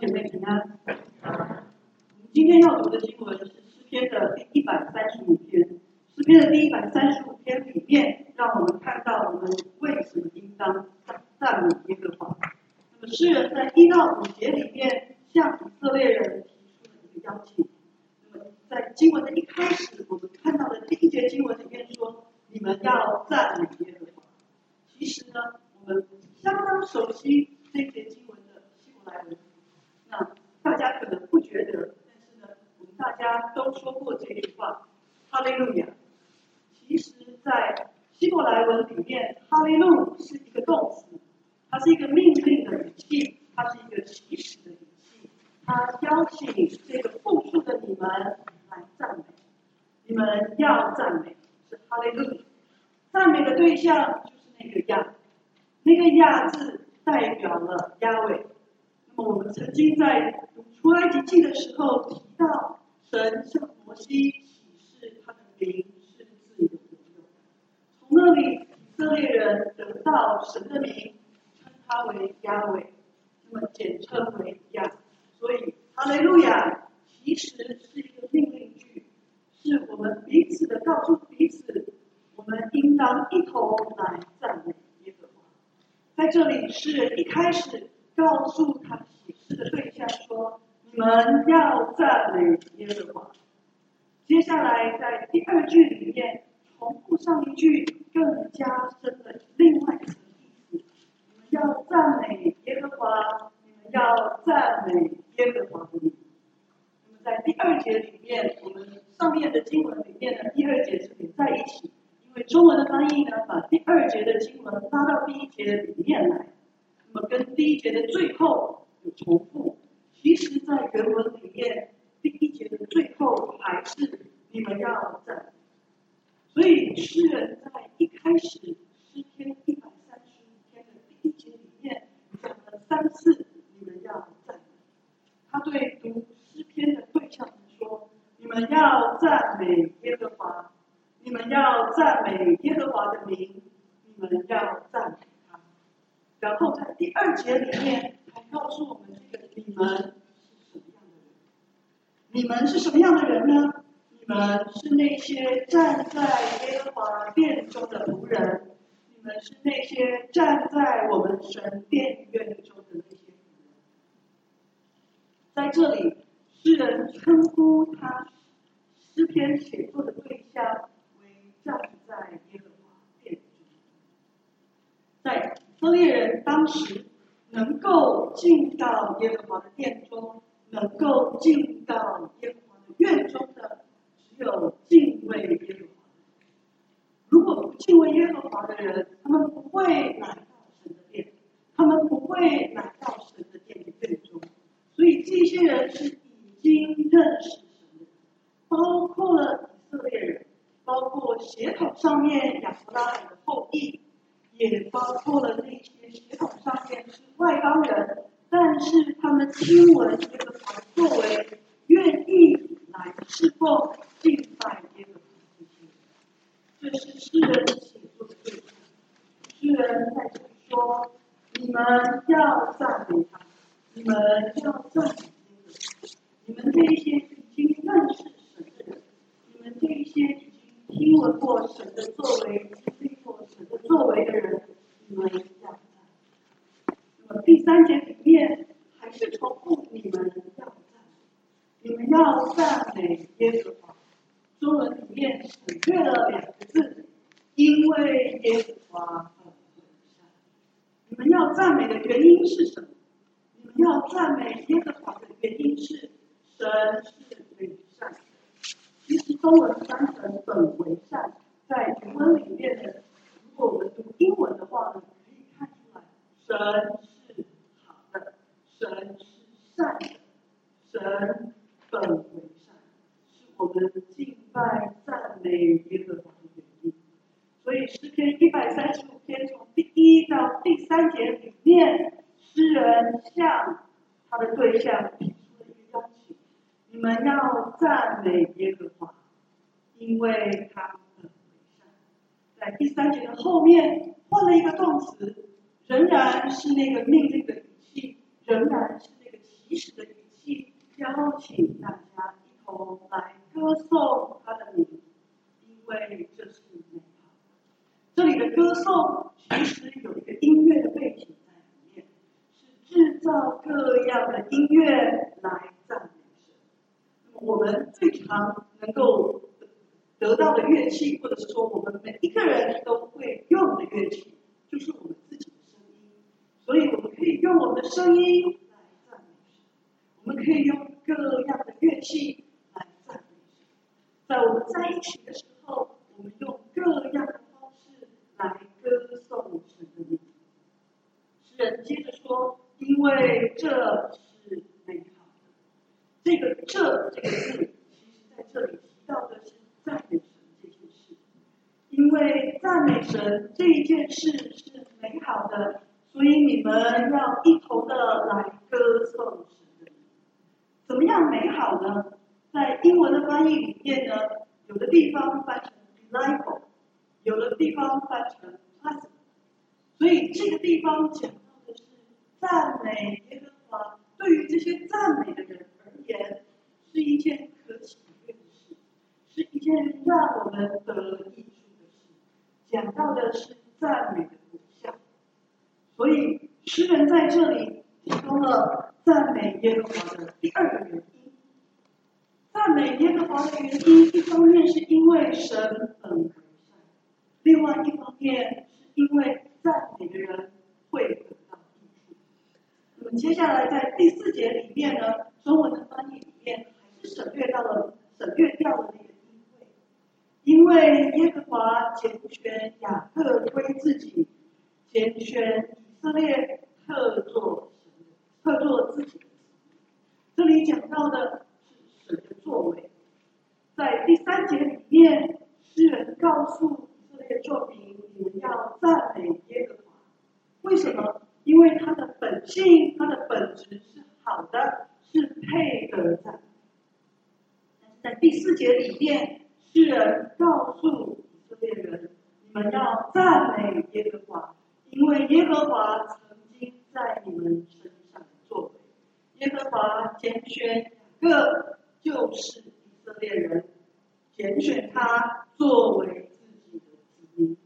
姐妹平安。今天要读的经文是诗篇的第135篇。诗篇的第135篇里面，让我们看到我们为什么应当赞美耶和华。那么诗人在1到5节里面向以色列人提出了一个邀请。那么在经文的一开始，我们看到的第1节经文里面说：“你们要赞美耶和华。”其实呢，我们相当熟悉这一节经文的希伯来文。那大家可能不觉得，但是呢，我们大家都说过这句话：“哈利路亚。”其实，在希伯来文里面，“哈利路”是一个动词，它是一个命令的语气，它是一个祈使的语气，它邀请这个复数的你们来赞美。你们要赞美，是哈利路。赞美的对象就是那个亚，那个亚字代表了亚伟。那么我们曾经在读出埃及记的时候提到，神向摩西启示他的灵是自由的。从那里，以色列人得到神的名，称他为亚伟，那么简称为亚。所以哈利路亚其实是一个命令句，是我们彼此的告诉彼此，我们应当一同来赞美耶和华。在这里，诗人一开始告诉他启示的对象说：“你们要赞美耶和华。”接下来，在第2句里面重复上一句，更加深了另外一层意思：你们要赞美耶和华，你们要赞美耶和华的名。那么在第2节里面，我们上面的经文里面的第2节是连在一起，因为中文的翻译呢，把第2节的经文拉到第1节里面来。那么跟第1节的最后有重复，其实在原文里面，第1节的最后还是你们要赞美。所以诗人在一开始诗篇135篇的第1节里面讲了3次你们要赞美。他对读诗篇的对象说：“你们要赞美耶和华，你们要赞美耶和华的名，你们要赞美。”然后在第2节里面还告诉我们，这个你们是什么样的人？你们是什么样的人呢？你们是那些站在耶和华殿中的仆人，你们是那些站在我们神殿院中的那些仆人。在这里，诗人称呼他诗篇写作的对象为站在耶和华殿中。在以色列人当时能够进到耶和华的殿中，能够进到耶和华的院中的，只有敬畏耶和华。如果不敬畏耶和华的人，他们不会来到神的殿，他们不会来到神的殿的院中。所以这些人是已经认识神的，包括了以色列人，包括血统上面亚伯拉罕的后裔，也包括了那些血统上面是外邦人，但是他们听闻耶和华的作为，愿意来侍奉敬拜耶和华的这些人。这是诗人写作的对象。诗人在这里说：“你们要赞美他，你们要赞美耶和华。你们这一些已经认识神的人，你们这一些已经听闻过神的作为，经历过神的作为的人，你们要赞美。”那么第3节里面还是重复你们要赞美，你们要赞美耶和华。中文里面省略了2个字，因为耶和华很伟善。你们要赞美的原因是什么？你们要赞美耶和华的原因是神是伟善的。其实中文翻成本为善，在原文里面的，如果我们读英文的话呢，可以看出来，神是好的，神是善的，神本为善，是我们敬拜赞美耶和华的原因。所以诗篇135篇从第1到第3节里面，诗人向他的对象提出了一个邀请：你们要赞美耶和华，因为他很为善。在第3节的后面换了一个动词，仍然是那个命令的语气，仍然是那个祈及时的语气，邀请大家一同来歌颂他的名，因为这是美好。这里的歌颂其实有一个音乐的背景在里面，是制造各样的音乐来赞美神。我们最常能够得到的乐器，或者是说我们每一个人都会用的乐器，就是我们自己的声音。所以我们可以用我们的声音来赞美神，我们可以用各样的乐器来赞美神。在我们在一起的时候，我们用各样的方式来歌颂神的名。诗人接着说，因为这是美好的。这个“这”这个字，其实在这里提到的是赞美神这件事。因为赞美神这一件事是美好的，所以你们要一同的来歌颂神的名。怎么样美好呢？在英文的翻译里面呢，有的地方翻成 delightful， 有的地方翻成 pleasant。所以这个地方讲到的是赞美耶和华，对于这些赞美的人而言，是一件可喜悦的事，是一件让我们得益处的事。讲到的是赞美的果效，所以诗人在这里提供了赞美耶和华的第二个原因。赞美耶和华的原因，一方面是因为神很和善，另外一方面是因为赞美的人会得到益处。那么接下来在第4节里面呢，中文的翻译里面还是省略掉了那个因为耶和华拣选雅各归自己，拣选以色列特作自己的子民。这里讲到的是神的作为。在第3节里面，诗人告诉以色列众民，你们要赞美耶和华。为什么？因为他的本性、他的本质是好的，是配得赞美。但是在第4节里面，诗人告诉以色列人，你们要赞美耶和华，因为耶和华曾经在你们身上作为。耶和华拣选雅各，就是以色列人，拣选他作为自己的子民。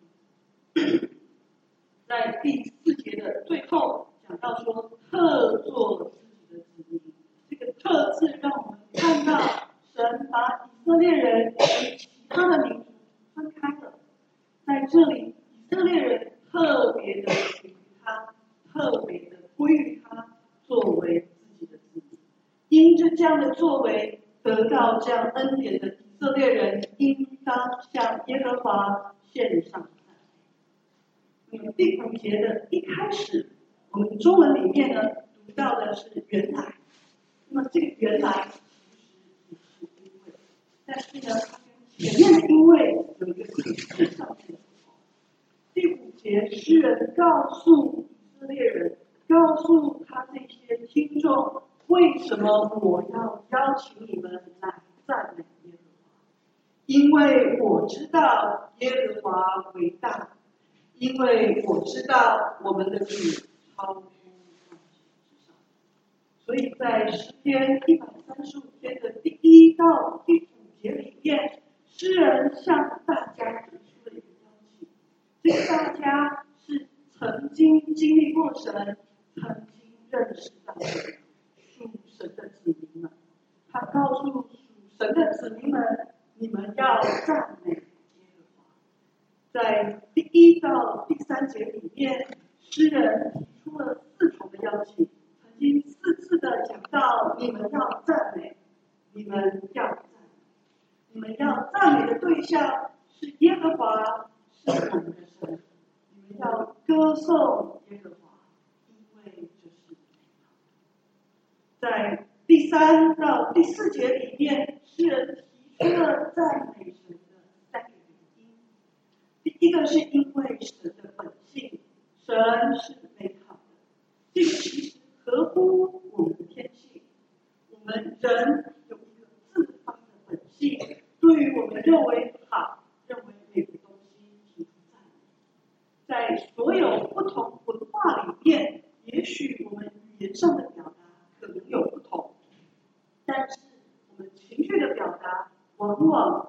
在第4节的最后讲到说，特作自己的子民。这个“特”字让我们看到神把以色列人与其他的民族分开了。在这里，以色列人特别的属于他，特别的归于他，作为自己的子民。因着这样的作为，得到这样恩典的以色列人，应当向耶和华献上赞美。第5节的一开始，我们中文里面呢读到的是原来。那么这个原来其实也是因为，但是呢，它跟前面的因为有一个解释上面的不同。第5节，诗人告诉以色列人，告诉他这些听众，为什么我要邀请你们来赞美耶和华？因为我知道耶和华为大，因为我知道我们的主超乎万事之上。所以在诗篇135篇的第1到第5节里面，诗人向大家提出了一个邀请。这个大家是曾经经历过神，曾经认识到神，属神的子民们。他告诉属神的子民们，你们要赞美耶和华。在第1到第3节里面，诗人提出了4重的邀请，曾经4次的讲到，你们要赞美，你们要赞美，你们要赞美的对象是耶和华，是我们的神。你们要歌颂耶和华，因为这是美好。在第3到第4节里面，诗人提出了赞美神的3个原因。第一个是因为神的本性，神是美好的，这个其实合乎我们的天性。我们人有一个自发的本性，对于我们认为好、认为美的东西提出赞美。在所有不同文化里面，也许我们语言上的表达可能有不同。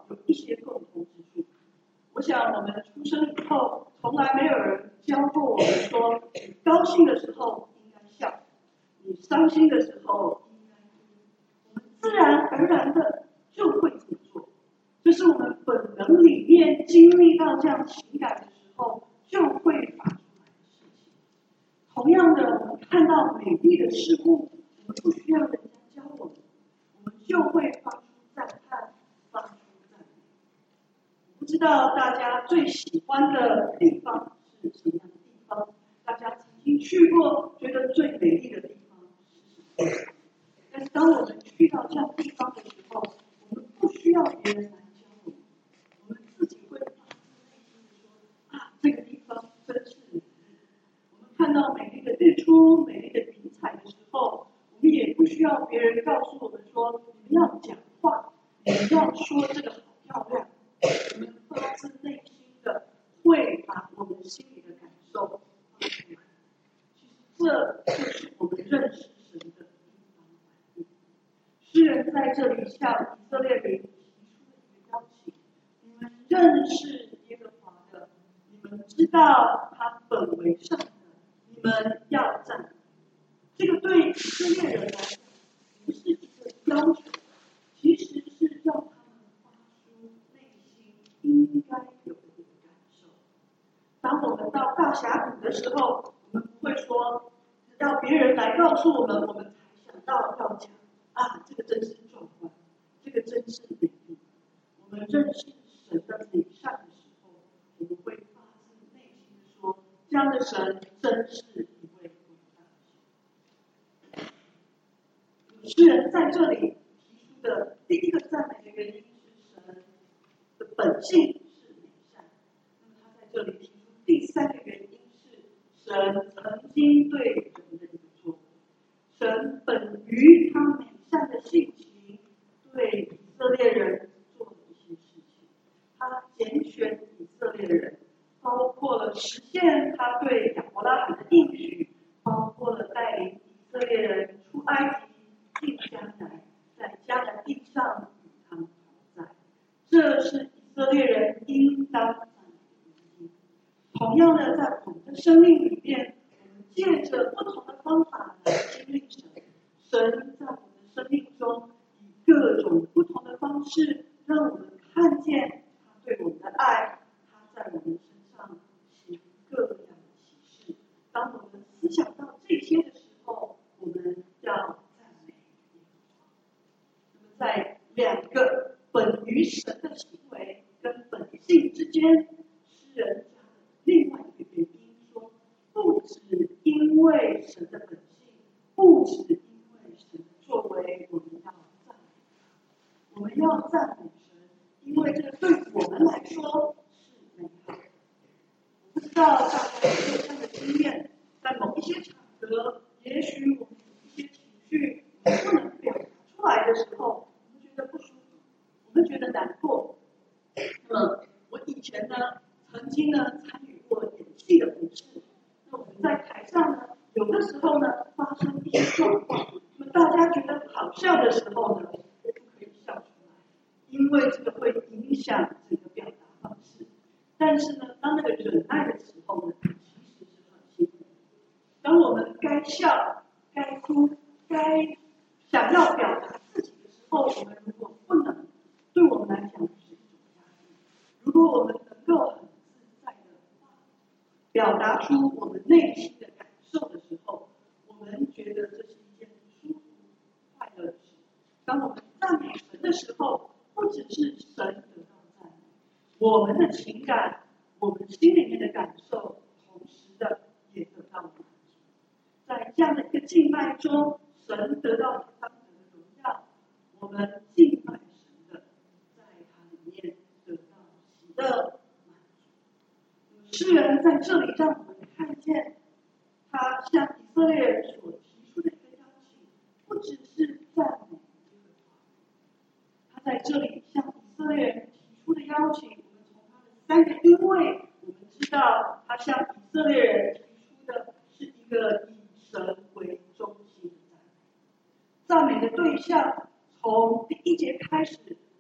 有一些共同之处。我想我们出生以后，从来没有人教过我们说，你高兴的时候应该笑，你伤心的时候应该哭。我们自然而然的就会这么做，这是我们本能里面经历到这样情感的时候就会发出来的事情。同样的，我们看到美丽的事物，我们不需要人家教我们，我们就会发出赞叹，发出赞美。不知道大家最喜欢的地方是什么样的地方？大家曾经去过，觉得最美丽的地方是什么？但是当我们去到这样的地方的时候，我们不需要别人来教我们，我们自己会发自内心的说：啊，这个地方真是美丽。我们看到美丽的日出、美丽的云彩的时候，我们也不需要别人告诉我们说：你们要讲话，你们要说这个好漂亮。我们发自内心的会把我们心里的感受发出来。其实这就是我们认识神的地方反应。诗人在这里向以色列人提出了一个邀请：你们认识耶和华的，你们知道他本为善的，你们要赞美。这个对以色列人来讲不是一个要求，其实是让他们发出内心应该有的感受。当我们到大峡谷的时候，我们不会说要别人来告诉我们，我们才想到要讲啊，这个真是壮观，这个真是美丽。我们认识神的美善的时候，我们会发自内心的说，这样的神真是一位伟大的神。诗人在这里提出的第一个赞美的原因是神的本性是美善。那么他在这里提出第三个原因是神曾经对人的一个作为。神本于他美善的性情对以色列人做了一些事情。他拣选以色列人，包括了实现他对亚伯拉罕的应许，包括了带领以色列人出埃及进迦南，在迦南地上与他们同在。这是以色列人应当赞美的原因。同样的，在我们的生命里面，我们借着不同的方法来经历神。神在我们的生命中以各种不同的方式，让我们看见他对我们的爱，他在我们身上行各样的启示。当我们思想到这些的时候，我们要赞美耶和华。那么在两个本于神的行为跟本性之间，诗人加了另外一个原因，说不只因为神的本性，不只因为神的作为，我们要赞美他。我们要赞美神，因为这对我们来说是美好的。我不知道大家有没有这样的经验，在某一些场合，也许我们有一些情绪不能表达出来的时候，我们觉得不舒服，我们觉得难过。那么我以前呢，曾经呢参与过演戏的服饰。那我们在台上呢，有的时候呢发生一些状况，那么大家觉得好笑的时候呢，不可以笑出来，因为这个会影响整个表达方式。但是呢，当那个忍耐的时候呢，其实是很辛苦。当我们该笑、该哭、该想要表达自己的时候，我们如果不能，对我们来讲是一种压力。如果我们能够很自在的表达出我们内心的感受的时候，我们觉得这是一件舒服、快乐的事。当我们赞美神的时候，不只是神得到赞美，我们的情感、我们心里面的感受，同时的也得到满足。在这样的一个敬拜中，神得到他的荣耀，我们敬拜神的，在他里面得到喜乐满足。诗人在这里让我们看见，他向以色列人所提出的一个邀请，不只是赞美耶和华，他在这里向以色列人提出的邀请，我们从他的三个因为，我们知道他向以色列人提出的是一个以神为中心的赞美。赞美的对象从第一节开始，你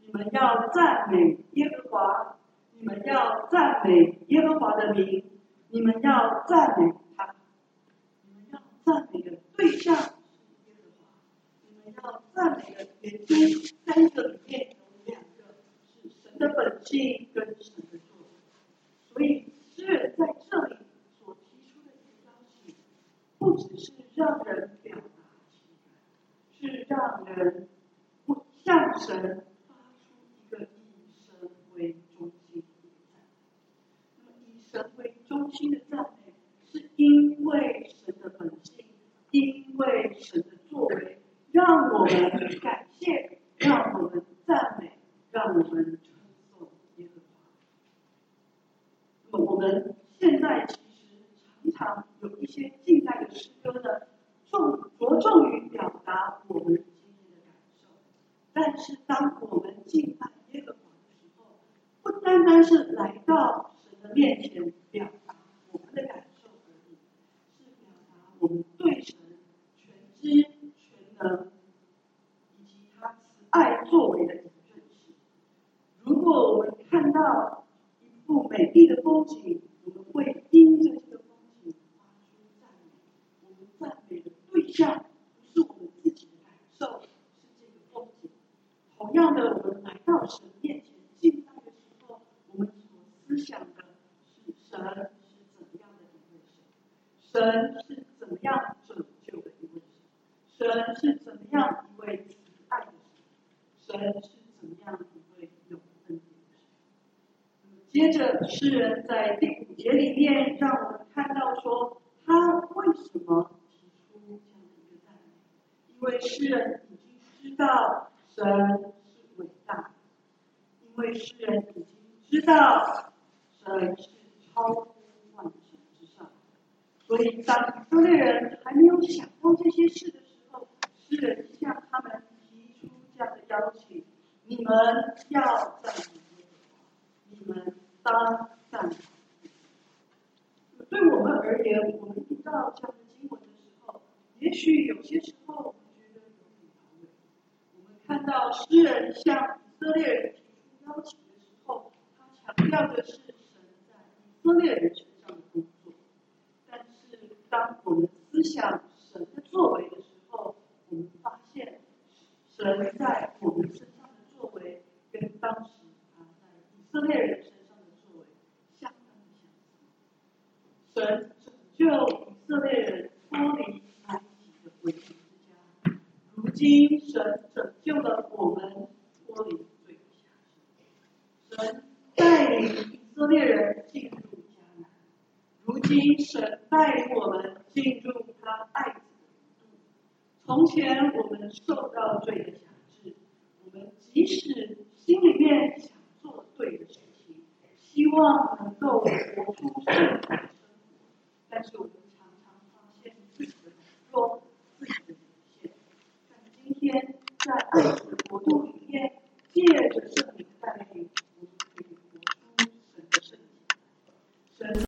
你们要赞美耶和华，你们要赞美耶和华的名，你们要赞美他，你们要赞美的对象是耶和华，你们要赞美的原因，三个里面有两个是神的本性跟神的作为。所以诗人在这里所提出的一个邀请，不只是让人表达情感，是让人不向神发出一个以神为中心的赞美。那么以神为中心的赞美，是因为神的本性，因为神的作为，让我们感谢，让我们赞美，让我们称颂耶和华。那么我们现在其实常常有一些敬拜的诗歌呢，着重于表达我们今天的感受。但是当我们敬拜耶和华的时候，不单单是来到神的面前表达我们的感受而已，是表达我们对神全知全能以及他慈爱作为的一个认识。如果我们看到一幅美丽的风景，我们会因着这个风景发出赞美。我们赞美的对象不是我们自己的感受，是这个风景。同样的，我们来到神面前敬拜的时候，我们所思想的是神是怎么样的一位神，神是怎么样拯救的一位神，神是怎么样一位慈爱的神，神是怎么样一位有恩典的神。接着，诗人在第5节里面让我们看到说，他为什么提出这样的一个赞美？因为诗人已经知道神是伟大的，因为诗人已经知道神是超乎万神之上。所以，当以色列人还没有想到这些事的时候，诗人向他们提出这样的邀请：你们要赞美耶和华，你们当赞美。对我们而言，我们读到这样的经文的时候，也许有些时候我们觉得有点遥远。我们看到诗人向以色列人提出邀请的时候，他强调的是神在以色列人身上的工作。但是，当我们思想神的作为的时候，我们发现神在我们身上的作为，跟当时他在以色列人身上的作为相当的相似。神拯救以色列人脱离埃及的为奴之家，如今神拯救了我们脱离罪的辖制。神带领以色列人进入迦南，如今神带领我们进入他爱子的国度。从前我们受到罪的辖制，我们即使心里面想做对的事情，希望能够活出圣洁的生活，但是我们常常发现自己的软弱、自己的有限。但今天在爱子的国度里面，借着圣灵的带领，我们可以活出神的圣洁。神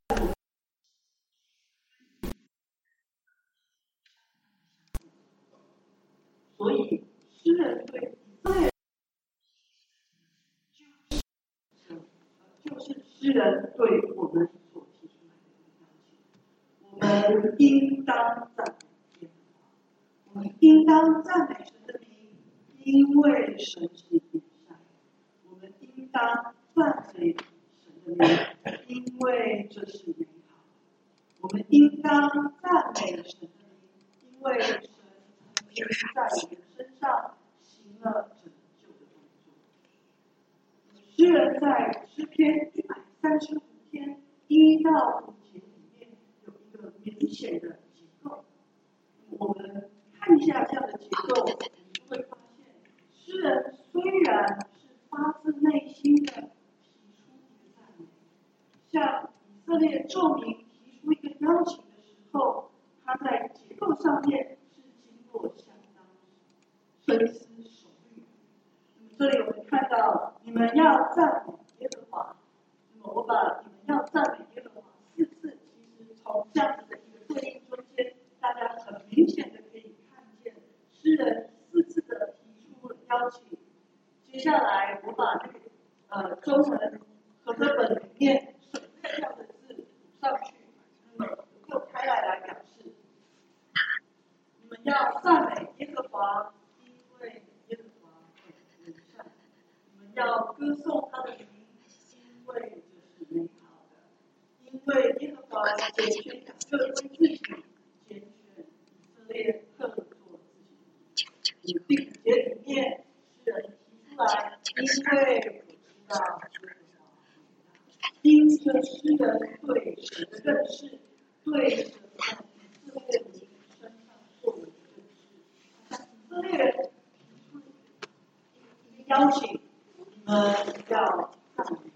所以，诗人对以色列人就是诗人对我们所提出来的一个邀请。我们应当赞美耶和华，我们应当赞美神的名，因为神是良善。我们应当赞美神的名，因为这是美好。我们应当赞美神的名，因为神曾经在我们身上行了拯救的工作。诗人在诗篇135篇1到5节里面有一个明显的结构。我们看一下这样的结构，我们就会发现，诗人虽然是发自内心的提出一个赞美，向以色列众民提出一个邀请的时候，他在结构上面是经过相当深思熟虑。这里我们看到，你们要赞美耶和华。那么我把你们要赞美耶和华4次，其实从这样子的一个对应中间，大家很明显的可以看见诗人4次的提出邀请。接下来我把中文和合本里面省略掉的字补上去，那么就开来表示，你们要赞美耶和华，因为耶和华很仁善；你们要歌颂他的名，因为这是美好的。因为耶和华拣选雅各为自己，拣选以色列特作自己。第五节里面，诗人提出来，因为我知道耶和华伟大，因着诗人对神的认识，对神在以色列人身上做的认识，以色列人提出一个邀请，你们要赞美。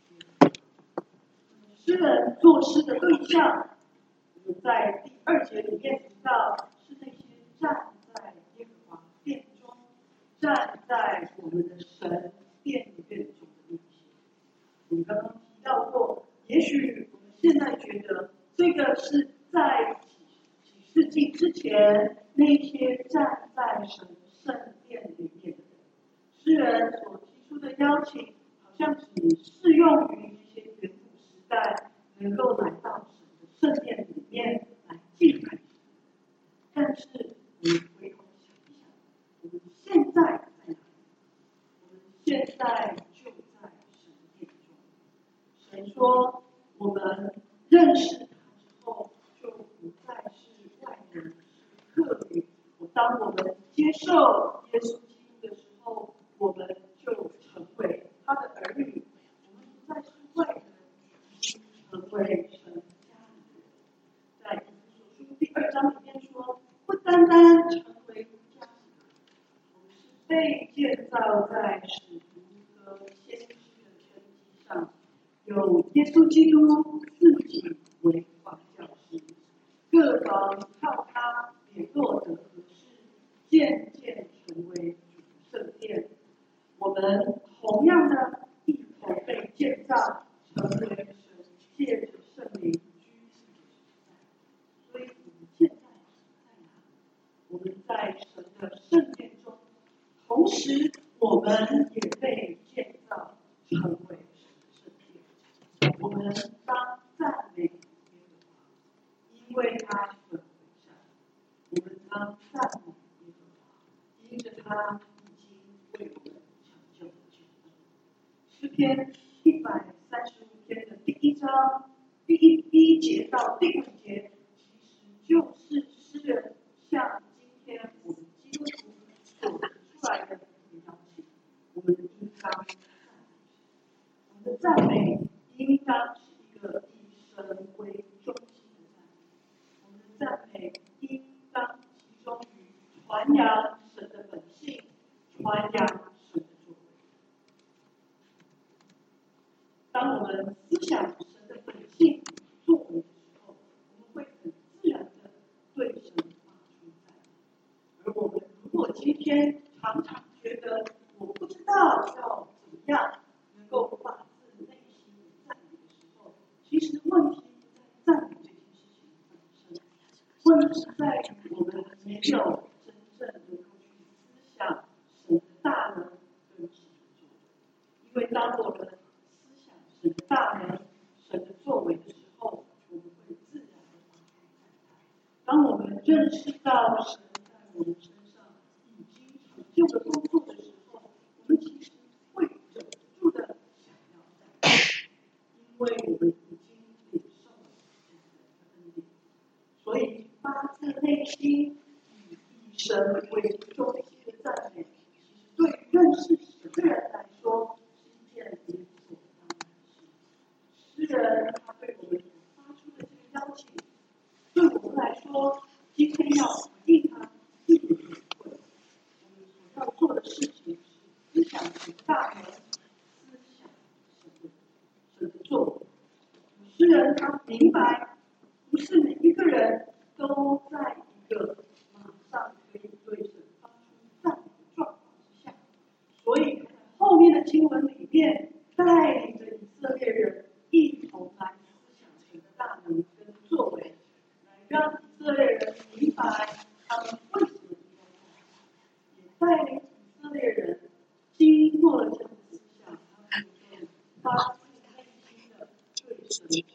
诗人作诗的对象，我们在第2节里面提到，是那些站在耶和华殿中，站在我们的神殿院中的那些。我们刚刚提到过，也许我们现在觉得这个是在几世纪之前那些站在神圣殿里面的人。诗人所提出的邀请，好像只适用于这些远古时代能够来到神的圣殿里面来敬拜神。但是我们回头想一想，我们现在在哪里？我们现在就在神殿中。神说，我们认识他之后，就不再是外人，是客旅。当我们接受耶稣基督的时候，我们就成为他的儿女。我们不再是外人，成为神家里的人。在以弗所书第2章里面说，不单单成为家里人，我们是被建造在使徒和先知的根基上，有耶稣基督自己为房教师，各房靠他联络的合适，渐渐成为主圣殿。我们同样的一同被建造，成为神借着圣灵居住的时代。所以我们现在在哪里？我们在神的圣殿中，同时我们也被建造成为神的圣殿。我们当赞美耶和华，因为他很伟大。我们当赞美耶和华，因着他已经为我们成就了救恩。诗篇135篇的第1章第一节到第5节，其实就是诗人向今天我们基督徒所提出来的一个邀请。我们应当赞美神，我们的赞美应当是一个以神为中心的赞美。我们的赞美应当集中于传扬神的本性，传扬神的作为。当我们思想神的本性作为的时候，我们会很自然的对神发出赞美。而我们如果今天常常觉得我不知道要怎么样能够发自内心的赞美的时候，其实问题不在赞美这件事情本身，问题在于我们没有真正能够去思想神的大能跟神的作为。因为当我们思想神的大能、神的作为的时候，我们会自然的发出赞叹。当我们认识到神在我们身上已经成就的工作的时候，我们其实会忍不住的想要赞美，因为我们已经领受了神的恩典。所以发自内心以神为中心的赞美，其实对于认识神的人来说是一件理所当然的事。诗人他对我们发出的这个邀请，对我们来说，今天要回应他一点也不困难。我们所要做的事情是思想神的大能，思想神的作为。诗人他明白，不是每一个人都在一个马上可以对神发出赞美的状况之下，所以在后面的经文里面，带领着以色列人一同来思想神的大能跟作为，来让以色列人明白他们为什么应该赞美，也带领以色列人经过了这样的思想，他们就发自内心的对神的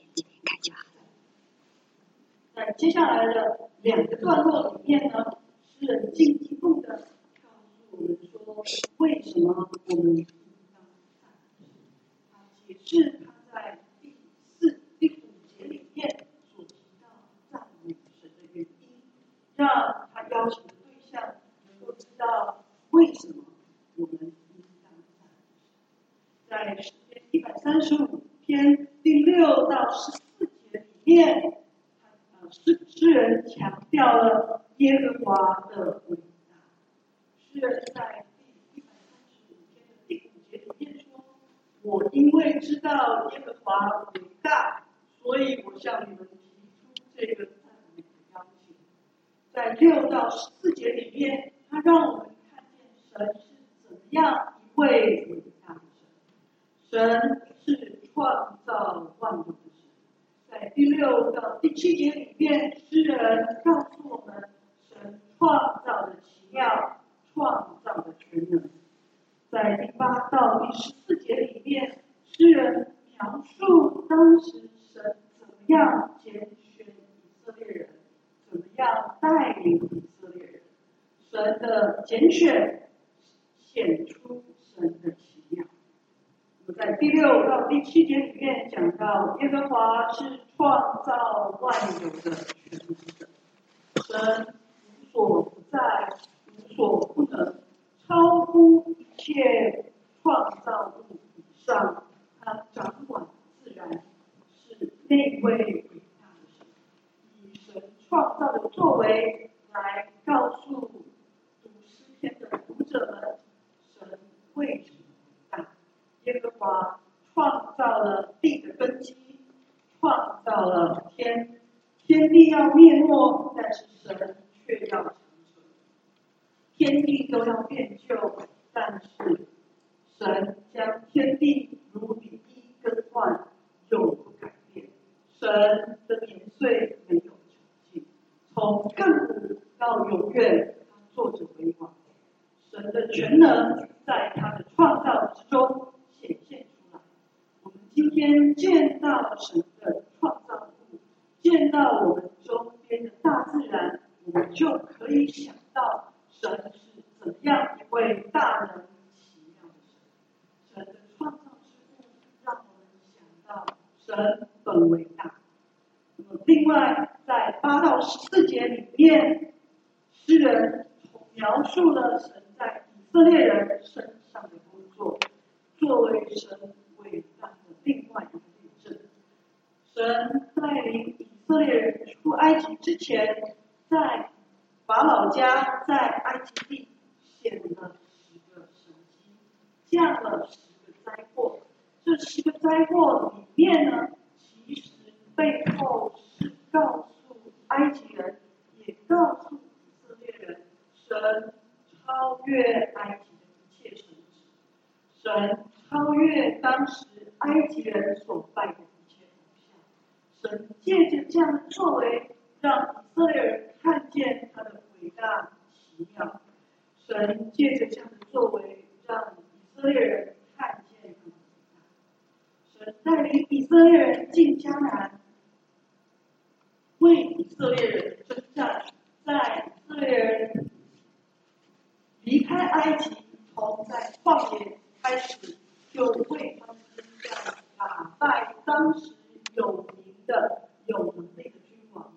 在接下来的2个段落里面呢，诗人进一步的告诉我们说，为什么我们应当赞美神。他解释他在第4、第5节里面所提到赞美神的原因，让他邀请的对象能够知道为什么我们应当赞美神。在诗篇135篇第6到14节里面，诗人强调了耶和华的伟大。诗人在第135篇的第5节里面说：“我因为知道耶和华伟大，所以我向你们提出这个赞美的邀请。”在6到14节里面，他让我们看见神是怎么样一位伟大的神。神是创造万有的神。在第6到第7节里面，诗人告诉我们神创造的奇妙，创造的全能。在第8到第14节里面，诗人描述当时神怎么样拣选以色列人，怎么样带领以色列人。神的拣选显出神的奇妙。在第6到第7节里面讲到，耶和华是创造万有的全能者，神无所不在，无所不能，超乎一切创造物以上，他掌管自然，是那位伟大的神。以神创造的作为来告诉读诗篇的读者们，神为什么伟大。耶和华创造了地的根基，创造了天地要灭没，但是神却要长存。天地都要变旧，但是神将天地如雨衣更换，永不改变。神的年岁没有穷尽，从亘古到永远，他坐着为王。神的全能在他的创造之中显现出来。我们今天见到神的创造物，见到我们周边的大自然，我们就可以想到神是怎么样一位大能奇妙的神。神的创造之物让我们想到神本伟大。另外，在8到14节里面，诗人描述了神在以色列人身上的工作，作为神伟大的另外一个例证。神带领以色列人出埃及之前，在法老家在埃及地显了10个神迹，降了10个灾祸。这10个灾祸里面呢，其实背后是告诉埃及人，也告诉以色列人，神超越埃及的一切神旨，神超越当时埃及人所拜的一切偶像。神借着这样的作为，让以色列人看见他的伟大奇妙。神借着这样的作为，让以色列人看见他的伟大。神带领以色列人进迦南，为以色列人征战，在以色列人离开埃及，从在旷野开始，就为他们征战，打败当时有名的有能力的君王，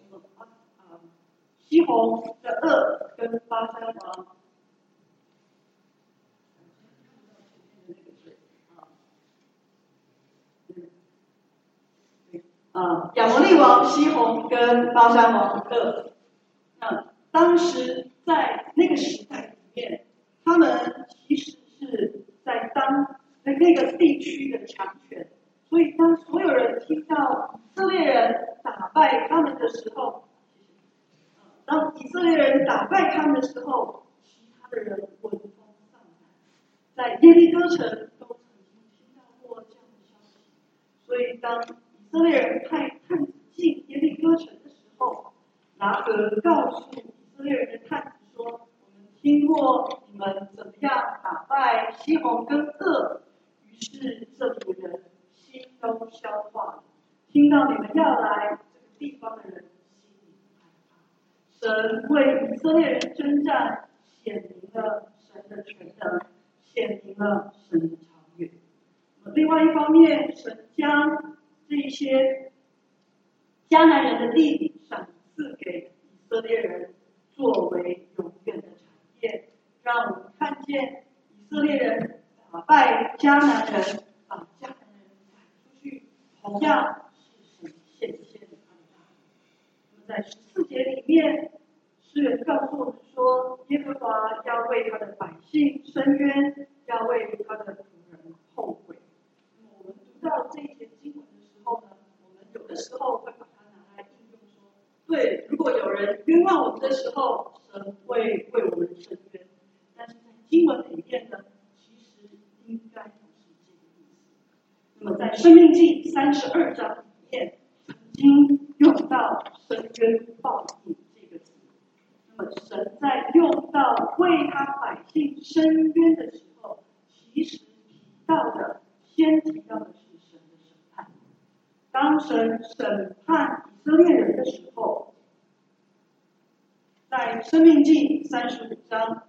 西宏的恶跟巴珊王。亚摩利王西宏跟巴珊王恶。当时在那个时代里面，他们其实是在那个地区的强权，所以当所有人听到以色列人打败他们的时候，当以色列人打败他们的时候，其他的人闻风丧胆，在耶利哥城都曾经听到过这样的消息。所以当以色列人派探子进耶利哥城的时候，拿俄告诉以色列人的探子说：“我们听过你们怎么样打败西宏跟恶。”于是这里的人心都消化了，听到你们要来这个地方的人心里害怕。神为以色列人征战，显明了神的全能，显明了神的超越。另外一方面，神将这些迦南人的地赏赐给以色列人，作为永远的产业，让我们看见以色列人打败迦南人，把迦南人赶出去，同样是神显现他的大能。那么在14节里面，诗人告诉我们说，耶和华要为他的百姓伸冤，要为他的仆人后悔。那么我们读到这一节经文的时候呢，我们有的时候会把它拿来应用说，对，如果有人冤枉我们的时候，神会为我们伸冤。但是在经文里面呢，其实应该不是这个意思。那么在申命记32章里面，曾经用到伸冤报应这个词。那么神在用到为他百姓伸冤的时候，其实先提到的是神的审判。当神审判以色列人的时候，在申命记32章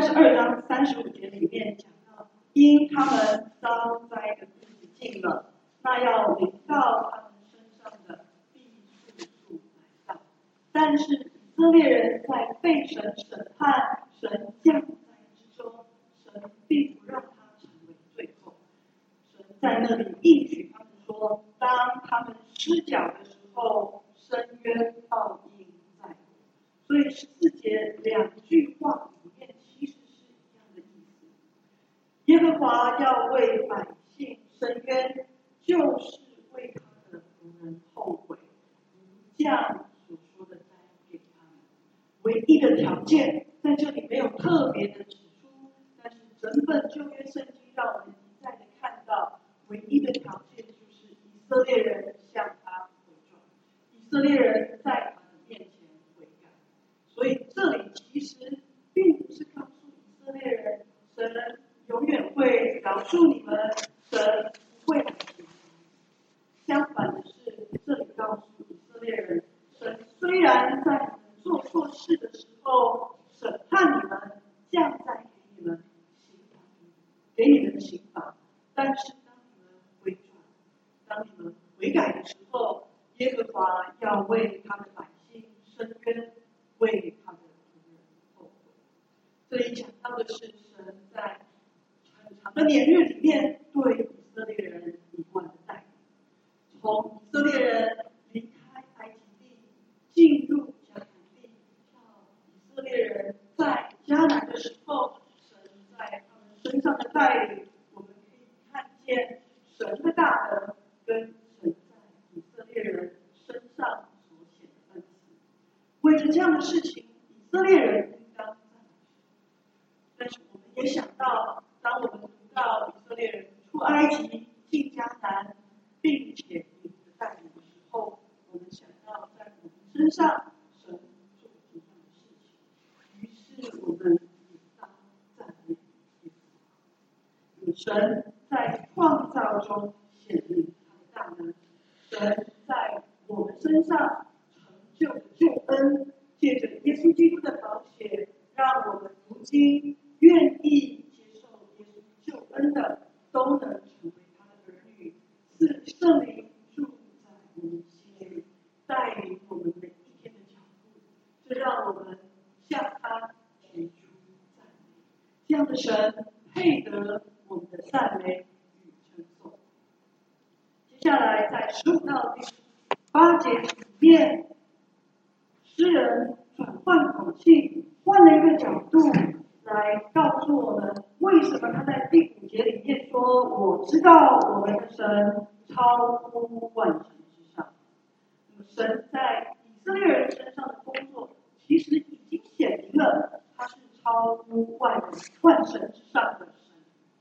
35节里面讲到，因他们遭灾的日子近了，那要临到他们身上的必速速来到。但是以色列人在被神审判、神降灾之中，神并不让他成为最后。神在那里应许他们说，当他们失脚的时候，伸冤报应在我。所以14节2句话里面其实是一样的意思。耶和华要为百姓伸冤，就是为他的仆人后悔，如降所说的灾给他们。唯一的条件在这里没有特别的指出，但是整本旧约圣经让我们一再的看到，唯一的条件就是以色列人向他回转，以色列人在他的面前悔改。所以这里其实并不是告诉以色列人，神永远会饶恕你们，神不会来刑罚。相反的是，这里告诉以色列人，神虽然在你们做错事的时候审判你们，降灾给你们刑罚，给你们刑罚，但是当你们回转，当你们悔改的时候，耶和华要为他的百姓伸冤，为他的仆人后悔。这里讲到的是神在很长的年日里面对以色列人一贯的带领，从以色列人离开埃及地进入迦南地，到以色列人在迦南的时候，神在他们身上的带领，我们可以看见神的大能跟神在以色列人身上所显的恩慈。为着这样的事情，以色列人应当赞美神。但是我们也想到，当我们读到以色列人出埃及进迦南，并且你的带领的时候，我们想到在我们身上神做同样的事情，于是我们也当赞美耶和华。神在创造中显明他的大能，神在我们身上成就的救恩，借着耶稣基督的宝血，让我们如今愿意接受耶稣救恩的，都能成为他的儿女，赐圣灵住在我们心里，带领我们每一天的脚步，这让我们向他提出赞美。这样的神配得我们的赞美与称颂。接下来在15到第8节里面，诗人转换口气，换了一个角度来告诉我们，为什么他在第5节里面说：“我知道我们的神超乎万神之上。”那么神在以色列人身上的工作，其实已经显明了他是超乎万神之上的神。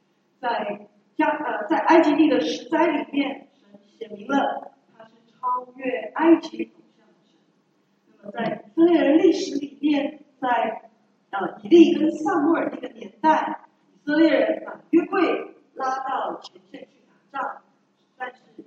在埃及地的10灾里面，神显明了他是超越埃及偶像的神。那么在以色列人历史里面，在以利跟撒母耳那个年代，以色列人把约柜拉到前线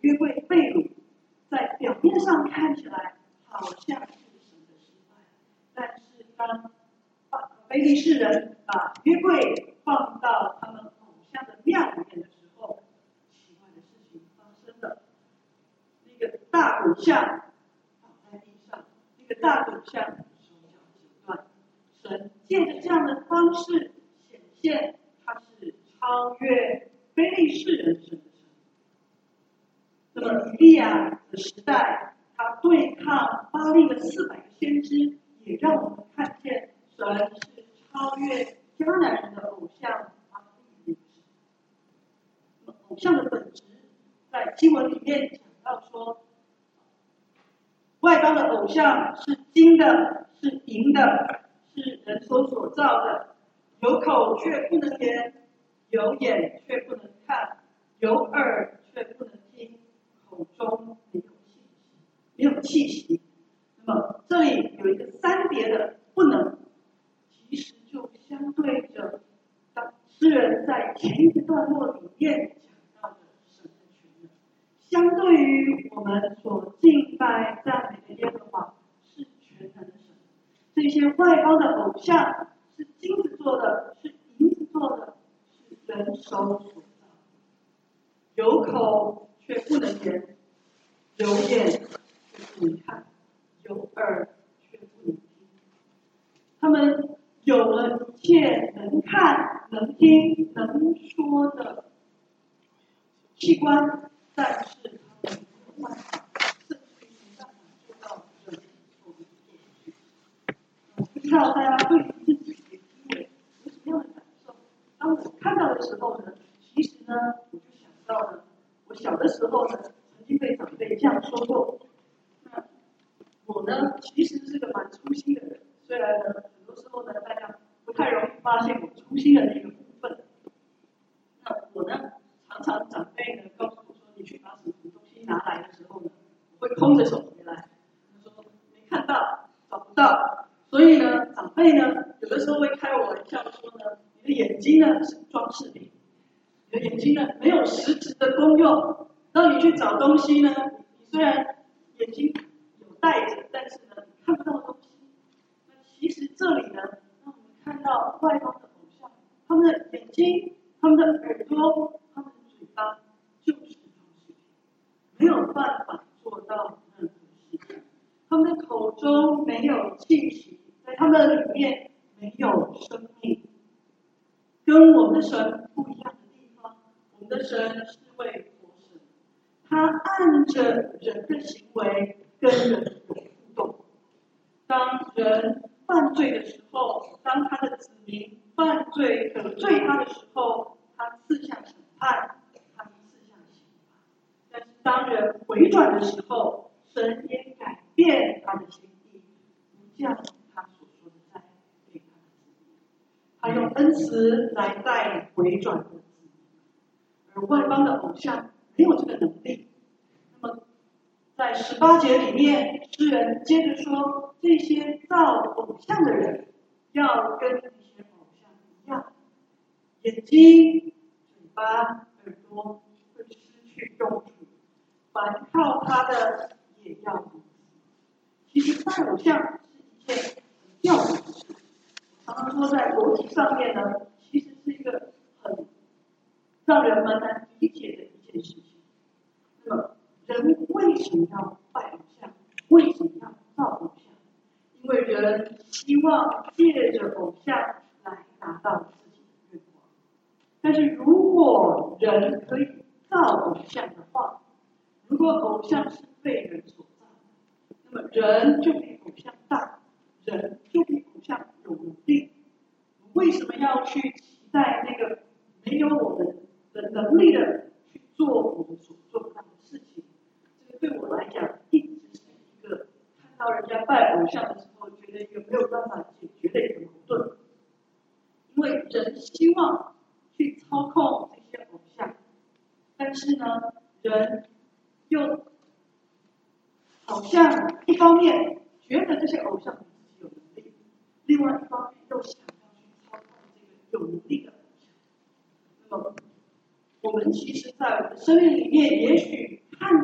约柜被掳，在表面上看起来好像是神的失败，但是当非利士人把约柜放到他们偶像的庙里面的时候，奇怪的事情发生了。那个大偶像倒在地上，那个大偶像手脚截断。神借着这样的方式显现，他是超越非利士人神的神。那么以利亚的时代，他对抗巴利的400个先知，也让我们看见神是超越迦南人的偶像巴利的神。那么偶像的本质，在经文里面讲到说，外邦的偶像是金的，是银的，是人所造的，有口却不能言，有眼却不能看，有耳却不能听，口中没有气息。那么这里有一个3别的不能，其实就相对着诗人在前一个段落里面讲到的神的全能。相对于我们所敬拜赞美的耶和华是全能的神，这些外邦的偶像是金子做的，是银子做的，是人手所造的，有口却不能言，有眼却不能看，有耳却不能听。他们有了一切能看、能听、能说的器官，但是他们没有办法，甚至没办法做到人所能做的事情。不知道大家对自己的经历有什么样的感受？当我看到的时候呢，其实呢，我就想到了我小的时候呢，曾经被长辈这样说过。那我呢，其实是个蛮粗心的人，虽然呢，很多时候呢，大家不太容易发现我粗心的那个部分。那我呢，常常长辈呢告诉我说，你去把什么东西拿来的时候呢，我会空着手回来。他说没看到，找不到。所以呢，长辈呢，有的时候会开我玩笑说呢，你的眼睛呢是装饰品，你的眼睛呢没有实质的功用。当你去找东西呢，你虽然眼睛有带着，但是呢，你看不到东西。那其实这里呢，让我们看到外邦的偶像，他们的眼睛、他们的耳朵、他们的嘴巴就是装饰品，没有办法做到任何事情。他们的口中没有气息，在他们的里面没有生命。跟我们的神不一样的地方，我们的神是位活神，他按着人的行为跟人有互动。当人犯罪的时候，当他的子民犯罪得罪他的时候，他赐下审判，他赐下刑罚。但是当人回转的时候，神也改变他的心意，不降他所说的灾给他的子民，他用恩慈来带回转的子民。而外邦的偶像没有这个能力。那么在18节里面，诗人接着说，这些造偶像的人要跟这些偶像一样，眼睛、嘴巴、耳朵会失去用处，凡靠他的也要如此。其实拜偶像是一件很吊诡的事。常常说在逻辑上面呢，其实是一个很让人蛮难理解的一件事情。那么人为什么要拜偶像？为什么要造偶像？因为人希望借着偶像来达到自己的愿望。但是如果人可以造偶像的话，如果偶像是被人所造的，那么人就比偶像大，人就比偶像有能力。为什么要去期待那个没有我们的能力的去做我们所做不到的事情？这个对我来讲，一直是一个看到人家拜偶像的时候，觉得有没有办法解决的一个矛盾。因为人希望去操控这些偶像，但是呢，人又好像一方面觉得这些偶像比自己有能力，另外一方面又想要去操控这个有能力的偶像。那么，我们其实在我们的生命里面，也许看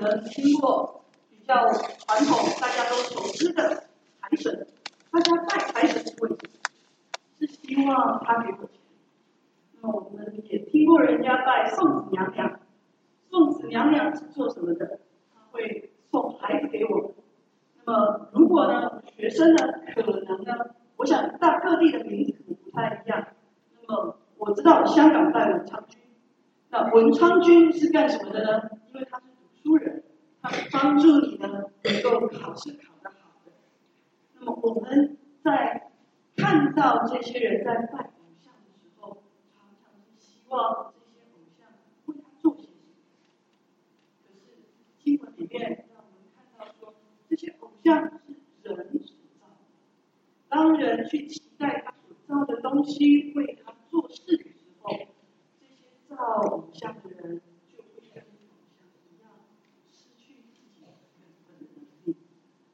能听过比较传统、大家都熟知的财神，大家拜财神是为什么？是希望他给我钱。那么我们也听过人家拜送子娘娘，送子娘娘是做什么的？她会送孩子给我们。那么如果呢，学生呢，可能呢，我想各地的名字可能不太一样。那么我知道香港拜文昌君，那文昌君是干什么的呢？因为他是读书人，他帮助你呢能够考试考得好的。那么我们在看到这些人在拜偶像的时候，常常是希望这些偶像为他做些什么。可是经文里面让我们看到说，这些偶像是人所造的。当人去期待他所造的东西为他做事的时候，这些造偶像的人就会跟偶像一样，失去自己的原本的能力。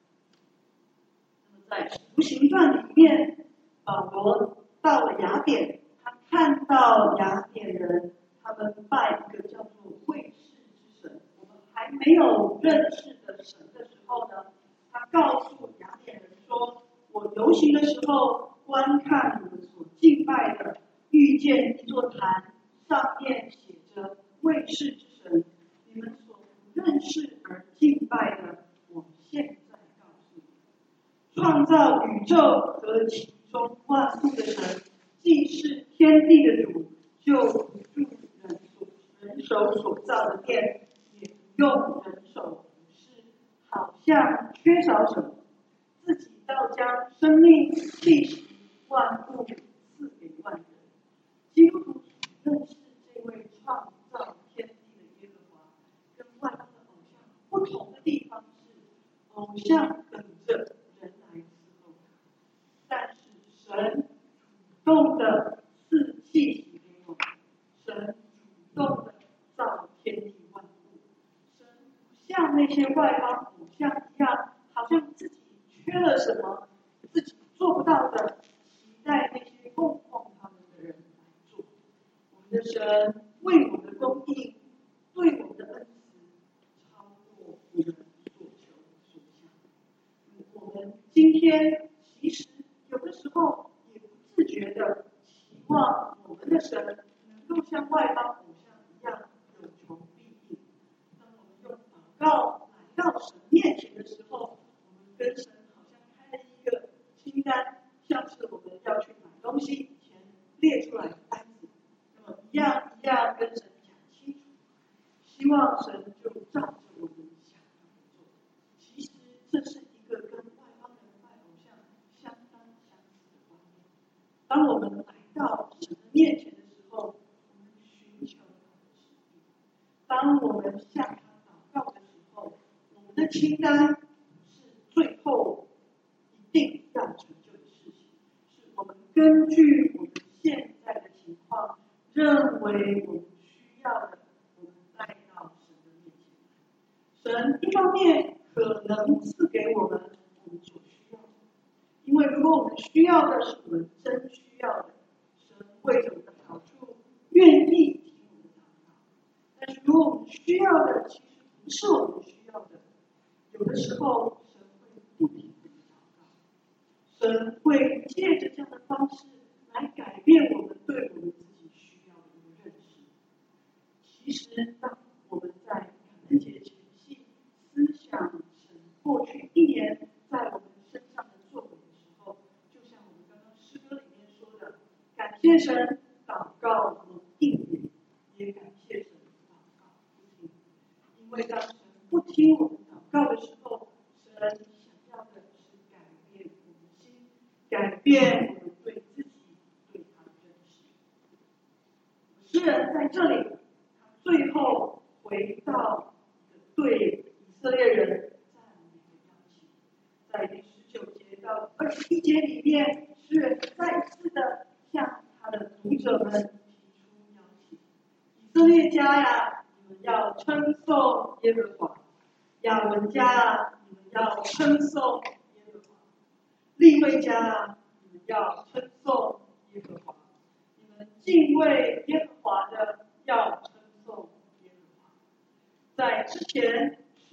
那么在《使徒行传》里面，保罗到了雅典，他看到雅典人他们拜一个叫做卫士之神，我们还没有认识的神的时候呢，他告诉雅典人说，我游行的时候观看你们所敬拜的，遇见一座坛，上面写着卫士之神，你们所不认识而敬拜的，我现在告诉你，创造宇宙和其中万物的神，既是天地的主，就不住人手所造的殿，也不用人手服侍，好像缺少什么，自己倒将生命气息万物赐给万人。基督徒认识这位创造天地的耶和华，跟外邦的偶像不同的地方是，偶像等着人来伺候他，但是神主动的赐气息给我们，神主动的造天地万物，神不像那些外邦偶像一样，好像自己缺了什么，自己做不到的，期待那些供奉他们的人来做。我们的神为我们的供应，对我们的恩慈，超过我们所求所想。我们今天其实有的时候也不自觉的期望我们的神能够像外邦偶像一样有求必应。当我们用祷告来到神面前的时候，我们跟神好像开了一个清单，像是我们要去买东西以前列出来的单子，那么一样一样跟神讲清楚，希望神就照着我们想要的做。其实这是一个跟外邦人拜偶像相当相似的观念。当我们来到神的面前的时候，我们寻求他的旨意；当我们向他祷告的时候，我们的清单是最后一定要成就的事情，是我们根据我们现在的情况，认为我们需要的，我们带到神的面前来。神一方面可能赐给我们我们所需要的，因为如果我们需要的是我们真需要的，神为着我们的好处愿意听我们的祷告。但是如果我们需要的其实不是我们需要的，有的时候神会不停地祷告，神会借着这样的方式来改变我们对我们自己需要的一个认识。其实当我们在感恩节前夕思想神过去一年在我们身上的作为的时候，就像我们刚刚诗歌里面说的，感谢神祷告蒙应允，也感谢神祷告不听。因为当神不听我们祷告的时候，神想要的是改变我们的心，改变我们对自己对他的认识。诗人在这里，他最后回到对以色列人赞美的邀请，在第19节到21节里面，诗人再次的向他的读者们提出邀请：以色列家呀，你们要称颂耶和华；亚伦家啊，你们要称颂耶和华；利未家啊，你们要称颂耶和华。你们敬畏耶和华的要称颂耶和华。在之前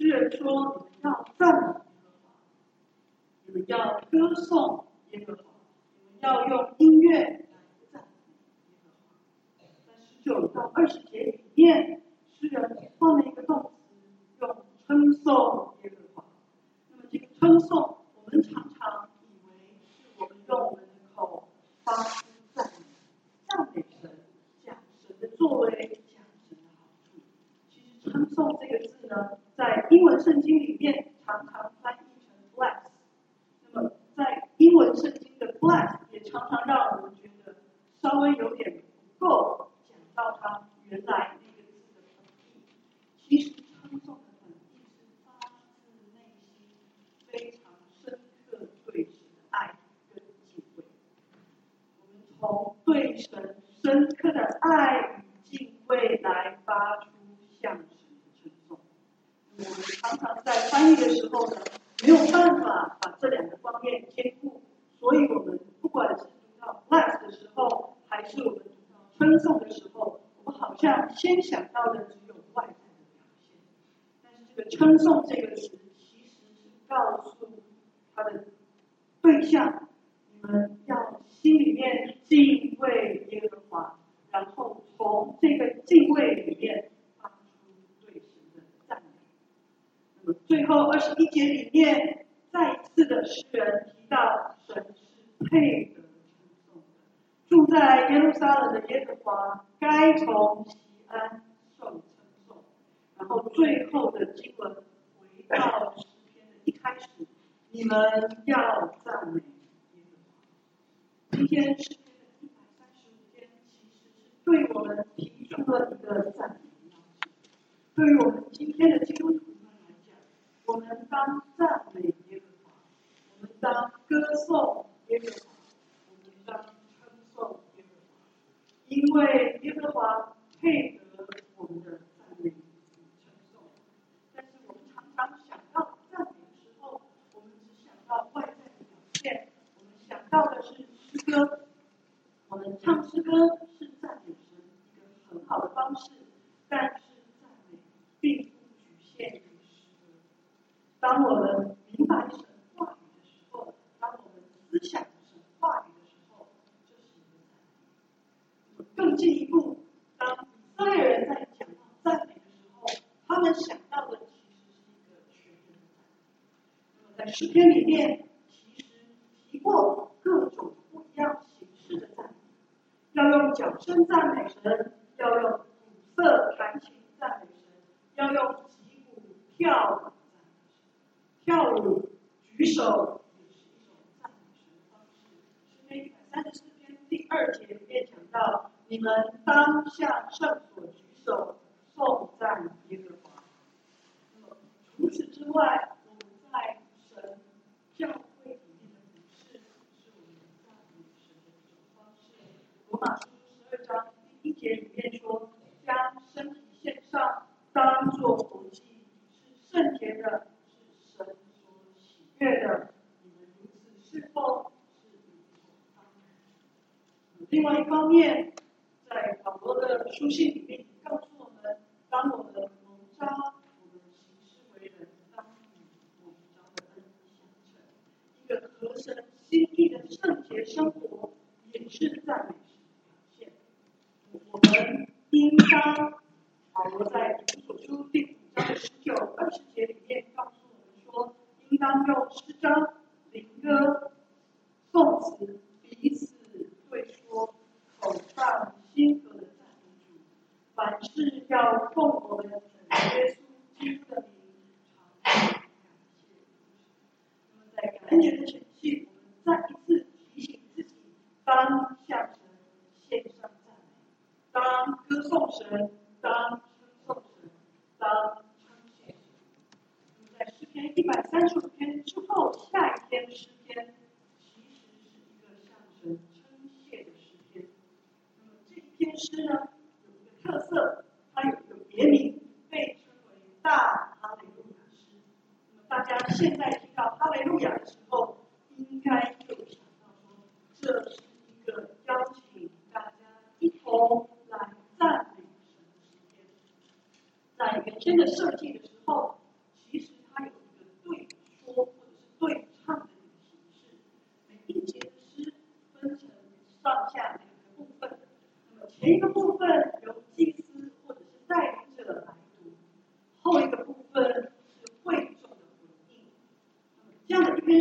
诗人说：“你们要赞美耶和华，你们要歌颂耶和华，你们要用音乐来赞美耶和华。”在19到20节里面，诗人放了一个动词，用称颂耶和华。那么这个称颂，我们常常以为是我们用我们的口发出赞美神，讲神的作为，讲神的好处。其实称颂这个字呢，在英文圣经里面常常翻译成 bless。那么在英文圣经的 bless 也常常让我们觉得稍微有点不够讲到它原来那个字的本意。其实称颂的本意是发自内心非常深刻对神的爱跟敬畏。我们从对神深刻的爱与敬畏来发出向神的称颂。我们常常在翻译的时候呢，没有办法把这两个方面兼顾，所以我们不管是读到 bless 的时候，还是我们读到称颂的时候，我们好像先想到的只有外在的表现。但是这个称颂这个词，其实是告诉他的对象，你们要心里面敬畏耶和华，然后从这个敬畏里面发出对神的赞美。那么最后21节里面，再一次的诗人提到神是配得称颂的，住在耶路撒冷的耶和华该从锡安受称颂。然后最后的经文回到诗篇的一开始，你们要赞美耶和华。今天诗篇的135篇其实是对我们提出了一个赞美的邀请。对于我们今天的基督徒们来讲，我们当赞美耶和华，我们当歌颂耶和华，我们当称颂耶和华，因为耶和华配得我们的赞美与称颂。但是我们常常想到赞美的时候，我们只想到外在的表现，我们想到的是诗歌，我们唱诗歌是赞美神一个很好的方式，但是赞美并不局限于诗歌。当我们明白神话语的时候，当我们思想神话语的时候，这是一个赞美。更进一步，当以色列人在讲到赞美的时候，他们想到的其实是一个全人的赞美。那么在诗篇里面，其实提过各种不一样形式的赞美，要用脚声赞美神，要用鼓瑟弹琴赞美神，要用击鼓跳舞赞美神。跳舞、举手也是一种赞美神的方式。诗篇134篇第2节里面讲到，你们当向圣所举手，颂赞耶和华。那么除此之外，我们在神教会里面的服事，是我们赞美神的一种方式。罗马书12章第1节里面说，将身体献上，当作活祭，是圣洁的，是神所喜悦的。你们如此侍奉，是理所当然。另外一方面，在保罗的书信里面告诉我们，当我们蒙召，我们行事为人，当与蒙召的恩相称。一个合神心意的圣洁生活，也是赞美神的表现。我们应当，保罗在以弗所书第5章的19、20节里面告诉我们说，应当用诗章、灵歌、颂词彼此对说，口唱心和的赞美主。凡事要奉我们主耶稣基督的名，常常感谢主。那么在感恩节的前夕，我们再一次提醒自己，当向神献上赞美，当歌颂神，当称颂神，当称谢神。那么在诗篇135篇之后，下一篇诗篇其实是一个向神称谢的诗篇。那么这一篇诗呢，有一个特色，它有一个别名，被称为大哈雷路亚诗。那么大家现在听到哈雷路亚的时候，应该就想到说，这是一个邀请大家一同来赞美神的诗篇。在原先的设计的时候，其实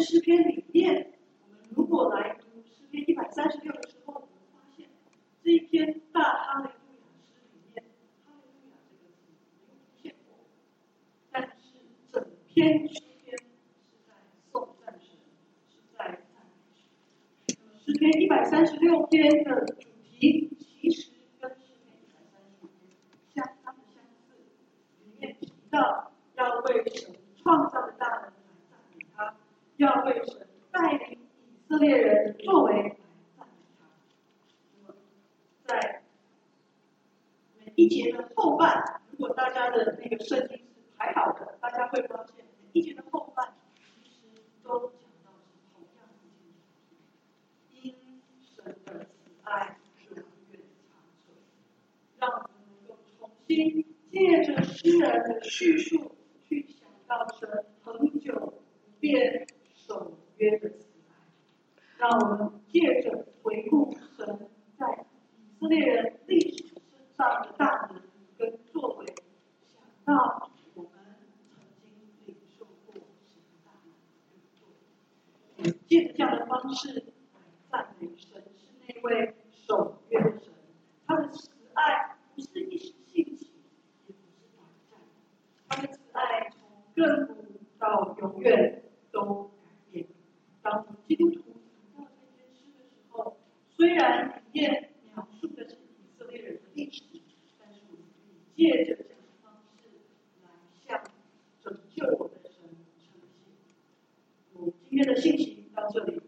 诗篇里面，我们如果来读诗篇136的时候，我们发现这一篇大哈利路亚诗里面，哈利路亚这个字没有出现过，但是整篇诗篇是在颂赞神，是在赞美神。诗篇136篇的主题其实跟诗篇135篇相当的相似，里面提到要为神创造的大能来赞美他，要为神带领以色列人作为来赞美他。那么在每一节的后半，如果大家的那个圣经是排好的，大家会发现每一节的后半其实都讲到是同样的一件事情，因神的慈爱永远长存，让我们能够重新借着诗人的叙述去想到神恒久不变守约的慈爱，让我们借着回顾神在以色列人历史身上的大能跟作为，想到我们曾经领受过神的大能跟作为，借着这样的方式来赞美神是那位守约的神，他的慈爱不是一时兴起，也不是短暂，他的慈爱从亘古到永远都改变。当我们基督徒读到这件事的时候，虽然里面描述的是以色列人的历史，但是我们可以借着这样的方式来向拯救我的神称谢。我今天的信息到这里。